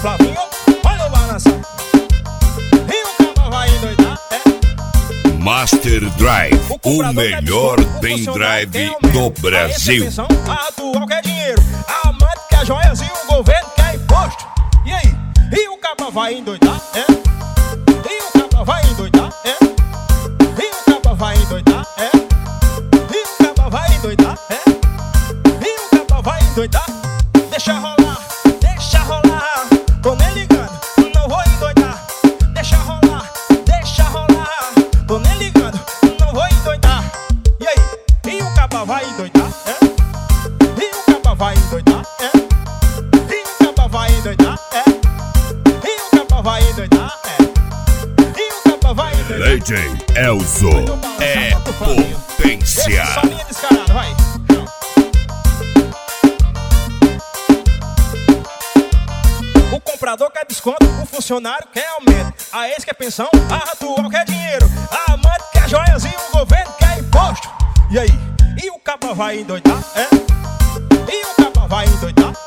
Flavinho, olha o balançar. E o caba vai endoidar, Master Drive, o melhor pendrive do Brasil. A atual quer dinheiro, a amante quer joias e o governo quer imposto. E aí? E o caba vai endoidar, E o caba vai endoidar, E o caba vai endoidar, E o caba vai endoidar, E o caba vai endoidar. Deixa rolar, tô nem ligando, não vou endoidar. Deixa rolar, tô nem ligando, não vou endoidar. E aí? E o caba vai endoidar, E o caba vai endoidar, E o caba vai endoidar, E o caba vai endoidar, E o caba vai endoidar. DJ Elzo é potência. Só linha descarada, vai. O comprador quer desconto, o funcionário quer aumento, a ex quer pensão, a atual quer dinheiro, a amante quer joias e o governo quer imposto. E aí? E o caba vai endoidar, E o caba vai endoidar,